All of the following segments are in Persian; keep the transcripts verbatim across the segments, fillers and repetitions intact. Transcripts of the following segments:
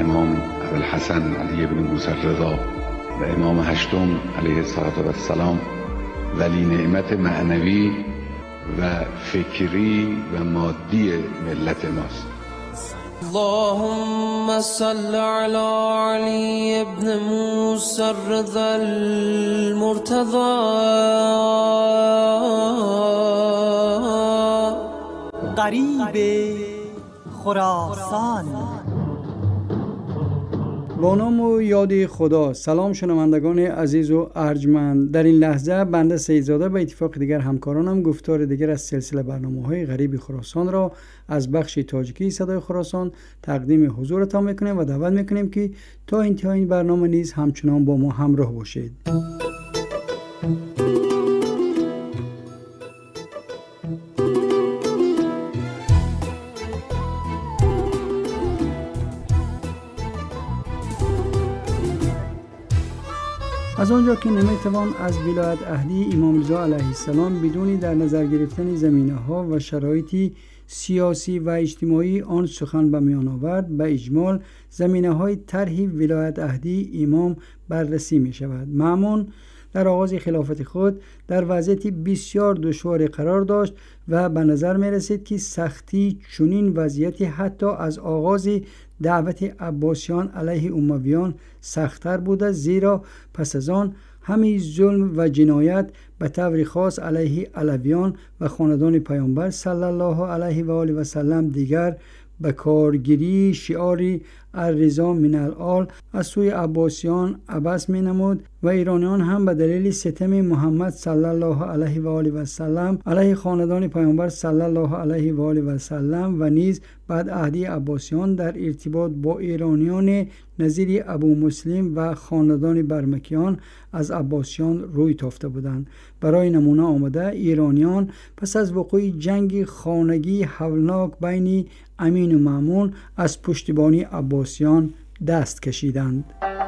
امام ابوالحسن علی بن موسی رضا و امام هشتم علیه السلام ولی نعمت معنوی و فکری و مادی ملت ماست. اللهم صل على علي بن موسى الرضا المرتضى غریب خراسان. با نام و یاد خدا. سلام شنوندگان عزیز و ارجمند. در این لحظه بنده سیدزاده به اتفاق دیگر همکارانم گفتار دیگر از سلسله برنامه‌های غریب خراسان را از بخش تاجیکی صدای خراسان تقدیم حضورتان میکنیم و دعوت میکنیم که تا انتهای این برنامه نیز همچنان با ما همراه باشید. از آنجا که نمیتوان از ولایت عهدی امام رضا علیه السلام بدون در نظر گرفتن زمینه‌ها و شرایط سیاسی و اجتماعی آن سخن به میان آورد، به اجمال زمینه‌های طرح ولایت عهدی امام بررسی می شود. مأمون در آغاز خلافت خود در وضعیت بسیار دشوار قرار داشت و به نظر می رسید که سختی چنین وضعیتی حتی از آغاز دعوت عباسیان علیه امویان سخت‌تر بوده، زیرا پس از آن همه ظلم و جنایت به طور خاص علیه علویان و خاندان پیامبر صلی الله علیه و آله و سلم دیگر به کارگیری شعار الرضا من الآل از سوی عباسیان عبث می نمود و ایرانیان هم به دلیل ستم محمد صلی الله علیه و آله و سلم علیه خاندان پیامبر صلی الله علیه و آله و سلم و نیز بعد عهدی عباسیان در ارتباط با ایرانیان نظیر ابو مسلم و خاندان برمکیان از عباسیان روی تافته بودند. برای نمونه آمده ایرانیان پس از وقوع جنگ خانگی هولناک بین امین و مأمون از پشتیبانی عباسیان دست کشیدند.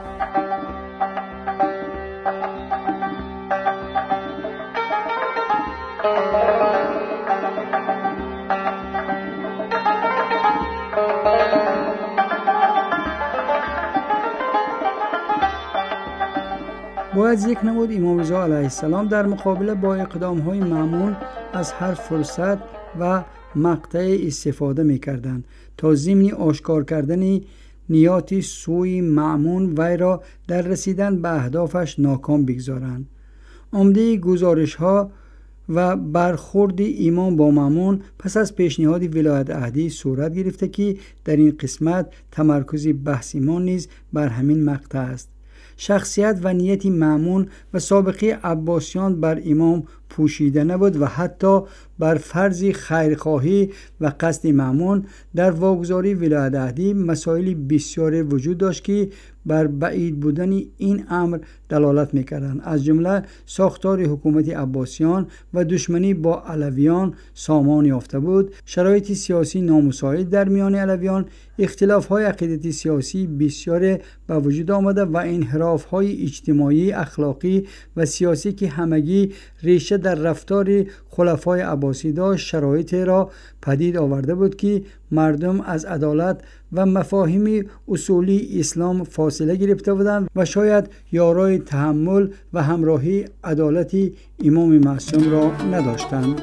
باید ذکر نمود امام رضا علیه السلام در مقابله با اقدام‌های مأمون از هر فرصت و مقطع استفاده می‌کردند تا ضمن آشکار کردن نیات سوی مأمون وی را در رسیدن به اهدافش ناکام بگذارند. عمده گزارش‌ها و برخورد امام با مأمون پس از پیشنهاد ولایت عهدی صورت گرفته که در این قسمت تمرکز بحث ما نیز بر همین مقطع است. شخصیت و نیت مأمون و سابقه عباسیان بر امام پوشیده نبود و حتی بر فرض خیرخواهی و قصد مأمون در واگذاری ولایت عهدی مسائل بسیار وجود داشت که بر بعید بودن این امر دلالت می‌کردند. از جمله ساختار حکومت عباسیان و دشمنی با علویان سامان یافته بود، شرایط سیاسی نامساعد در میان علویان، اختلاف‌های عقیدتی سیاسی بسیار به وجود آمده و انحراف‌های اجتماعی، اخلاقی و سیاسی که همگی ریشه در رفتار خلفای عباسی داشت، شرایط را پدید آورده بود که مردم از عدالت و مفاهیم اصولی اسلام فاصله گرفته بودند و شاید یارای تحمل و همراهی عدالت امام معصوم را نداشتند.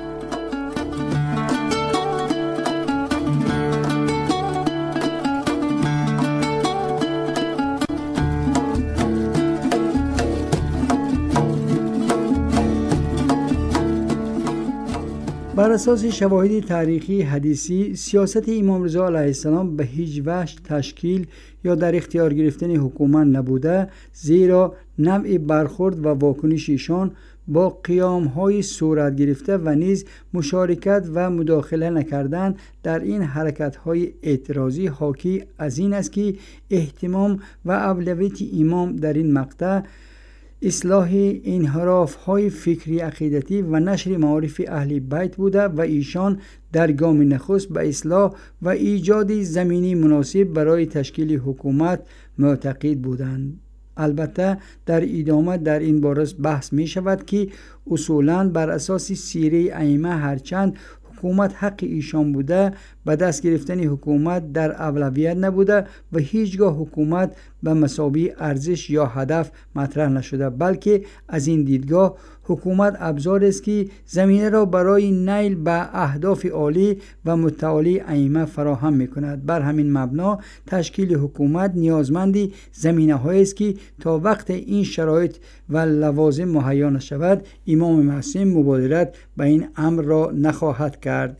بر اساس شواهد تاریخی حدیثی سیاست امام رضا علیه السلام به هیچ وجه تشکیل یا در اختیار گرفتن حکومت نبوده، زیرا نوع برخورد و واکنش ایشان با قیام‌های صورت گرفته و نیز مشارکت و مداخله نکردن در این حرکت‌های اعتراضی حاکی از این است که اهتمام و اولویت امام در این مقطع اصلاح انحراف‌های فکری عقیدتی و نشر معارف اهل بیت بوده و ایشان در گام نخست به اصلاح و ایجاد زمینی مناسب برای تشکیل حکومت معتقد بودند. البته در ادامه در این باره بحث می شود که اصولاً بر اساس سیره ائمه هرچند حکومت حق ایشان بوده، به دست گرفتن حکومت در اولویت نبوده و هیچگاه حکومت به مثابه ارزش یا هدف مطرح نشده، بلکه از این دیدگاه حکومت ابزار است که زمینه را برای نیل به اهداف عالی و متعالی ائمه فراهم می‌کند. بر همین مبنا تشکیل حکومت نیازمند زمینه‌هایی است که تا وقت این شرایط و لوازم مهیا نشود، امام معصوم مبادرت به این امر را نخواهد کرد.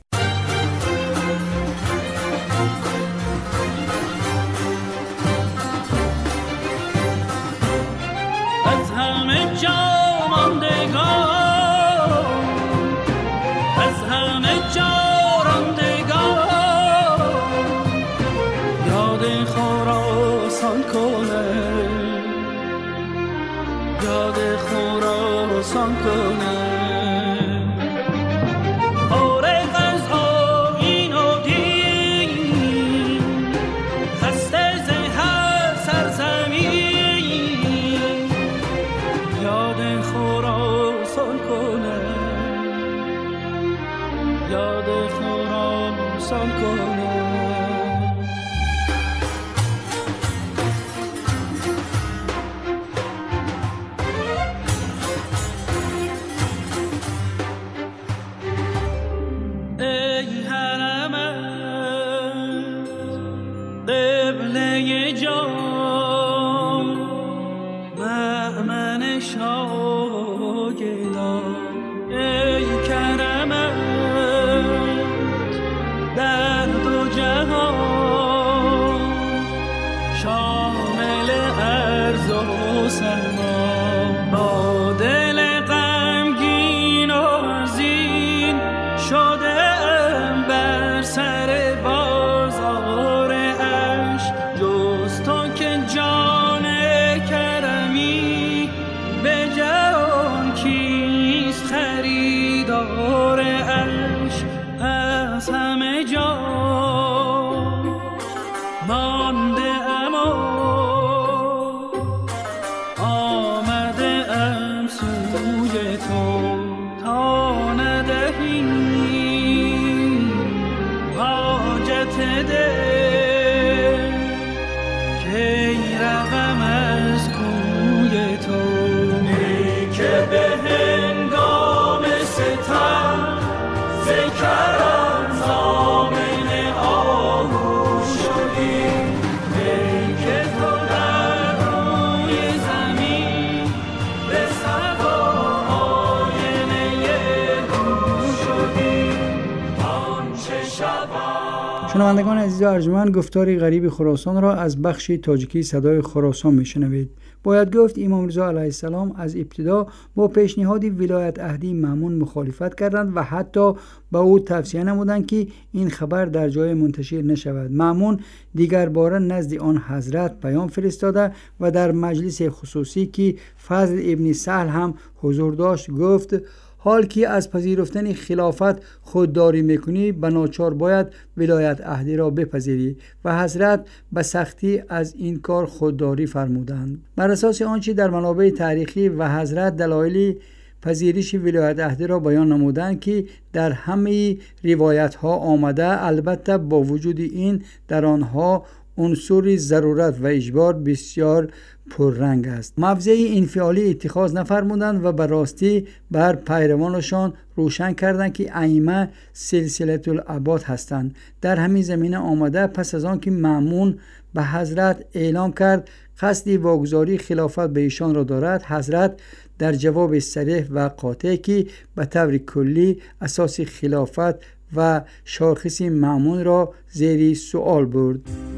شنوندگان عزیز و ارجمند، گفتاری غریب خراسان را از بخش تاجیکی صدای خراسان میشنوید. باید گفت امام رضا علیه السلام از ابتدا با پیشنهاد ولایت عهدی مأمون مخالفت کردند و حتی به او توصیه نمودند که این خبر در جای منتشر نشود. مأمون دیگر باره نزد آن حضرت پیام فرستاده و در مجلس خصوصی که فضل ابن سهل هم حضور داشت گفت: حال که از پذیرفتن خلافت خودداری میکنی، بناچار باید ولایت عهدی را بپذیری و حضرت به سختی از این کار خودداری فرمودند. بر اساس آنچه در منابع تاریخی و حضرت دلایل پذیرش ولایت عهدی را بیان نمودند که در همه روایت ها آمده، البته با وجود این در آنها عنصر ضرورت و اجبار بسیار پررنگ است. مفزع انفعالی اتخاذ نفرمودند و به راستی بر پیروانشان روشن کردند که ائمه سلسله الاباد هستند. در همین زمینه آمده پس از آن که مأمون به حضرت اعلام کرد قصد واگذاری خلافت به ایشان را دارد، حضرت در جواب صریح و قاطع که به طور کلی اساس خلافت و شاخص مأمون را زیر سؤال برد.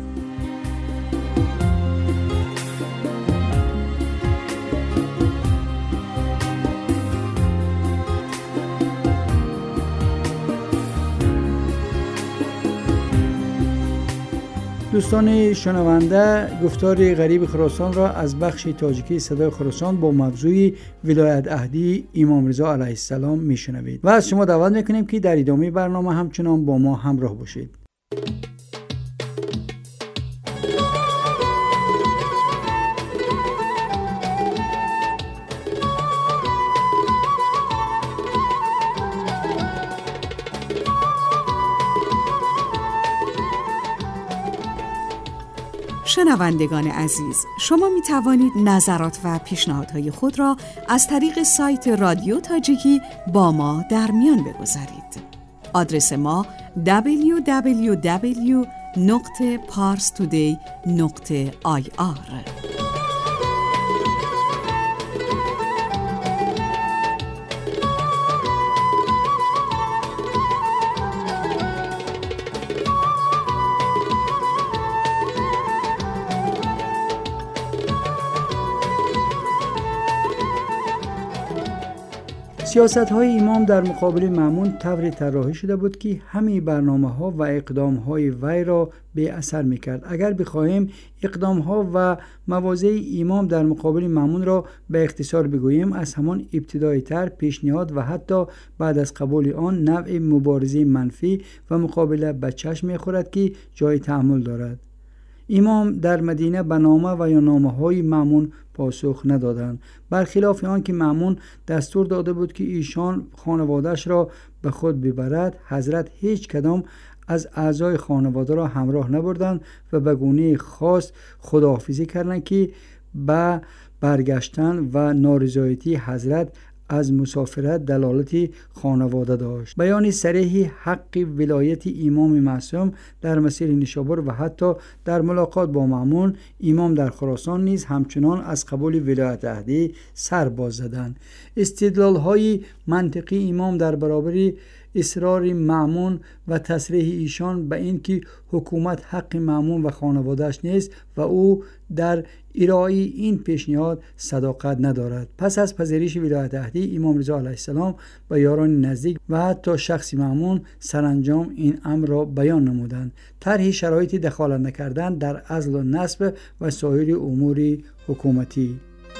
دوستان شنونده، گفتار غریب خراسان را از بخش تاجیکی صدای خراسان با موضوع ولایت عهدی امام رضا علیه السلام میشنوید و از شما دعوت میکنیم که در ادامه برنامه همچنان با ما همراه باشید. شنوندگان عزیز، شما می توانید نظرات و پیشنهادهای خود را از طریق سایت رادیو تاجیکی با ما در میان بگذارید. آدرس ما دبلیو دبلیو دبلیو نقطه پارس تودی نقطه آی آر. سیاست های امام در مقابل مأمون طوری طراحی شده بود که همه برنامه ها و اقدام های وی را به اثر می کرد. اگر بخواهیم اقدام ها و مواضع امام در مقابل مأمون را به اختصار بگوییم، از همان ابتدایی تر پیشنهاد و حتی بعد از قبول آن نوع مبارزه منفی و مقابله به چشم می خورد که جای تأمل دارد. امام در مدینه به نامه و یا نامه های مأمون پاسخ ندادند، برخلاف آن که مأمون دستور داده بود که ایشان خانواده‌اش را به خود ببرد. حضرت هیچ کدام از اعضای خانواده را همراه نبردند و به گونه خاص خداحافظی کردند که به برگشتن و نارضایتی حضرت از مسافرت دلالتی خانواده داشت. بیان صریح حق ولایت امام معصوم در مسیر نیشابور و حتی در ملاقات با مأمون، امام در خراسان نیز همچنان از قبول ولایت عهدی سر باز زدند. استدلال های منطقی امام در برابر اصرار مأمون و تصریح ایشان به این که حکومت حق مأمون و خانواده‌اش نیست و او در ارائه این پیشنهاد صداقت ندارد. پس از پذیرش ولایت عهدی، امام رضا علیه السلام و یاران نزدیک و حتی شخص مأمون سرانجام این امر را بیان نمودند. طرح شرایط دخالت نکردن در عزل و نصب و سایر امور حکومتی.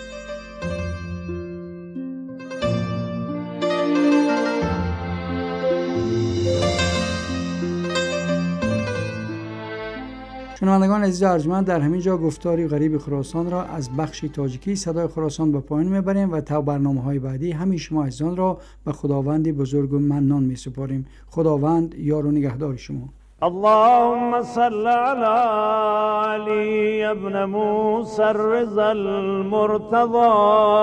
شنوندگان عزیز ارجمند، در همین جا گفتاری غریب خراسان را از بخش تاجیکی صدای خراسان به پایان میبریم و تا برنامه‌های بعدی همه شما عزیزان را به خداوند بزرگ و منان میسپاریم. خداوند یار و نگهدار شما. اللهم صل على علي ابن موسى الرضا المرتضى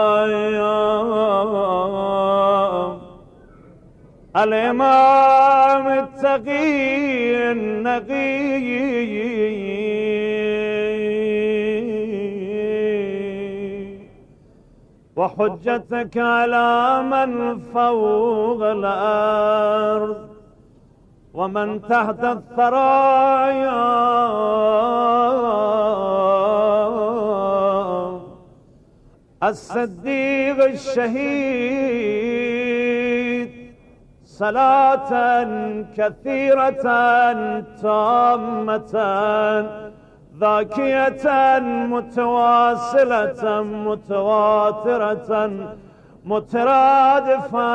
الإمام التقي النقي وحجتك على من فوق الأرض ومن تحت الثرايا الصديق الشهيد صلاة كثيرة تامة ذاكية متواصلة متواترة مترادفة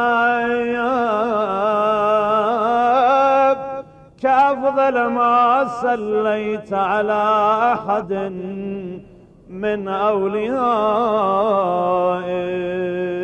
كأفضل ما صليت على أحد من أوليائك